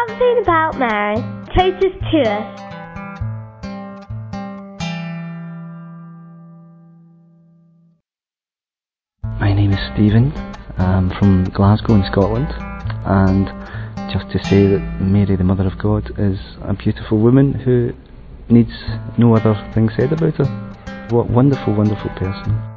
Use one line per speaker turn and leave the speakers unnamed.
Something about Mary. Closest to us.
My name is Stephen. I'm from Glasgow in Scotland, and just to say that Mary, the Mother of God, is a beautiful woman who needs no other thing said about her. What wonderful, wonderful person.